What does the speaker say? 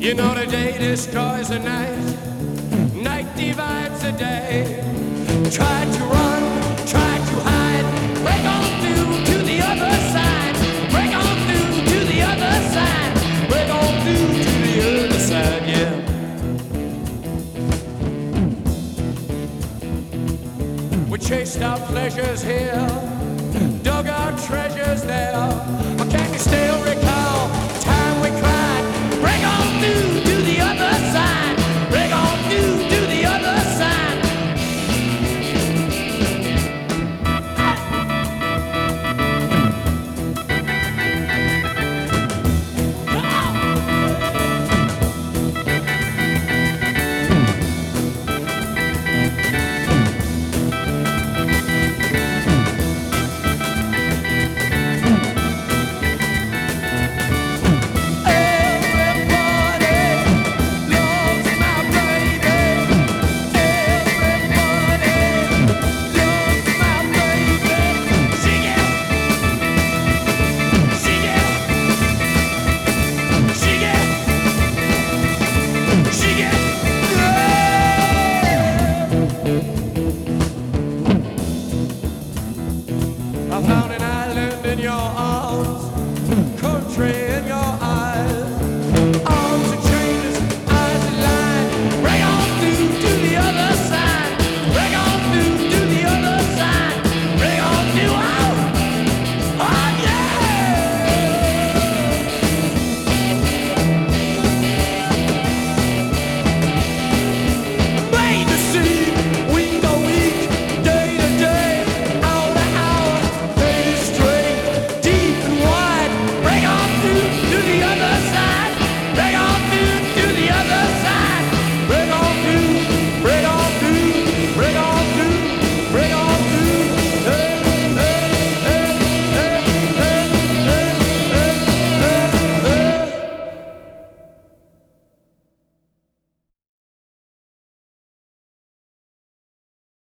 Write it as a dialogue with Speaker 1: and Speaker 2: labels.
Speaker 1: You know the day destroys the night, night divides the day. Try to run, try to hide, break on through to the other side, break on through to the other side, break on through to the other side, yeah. We chased our pleasures here, dug our treasures there. Or can you still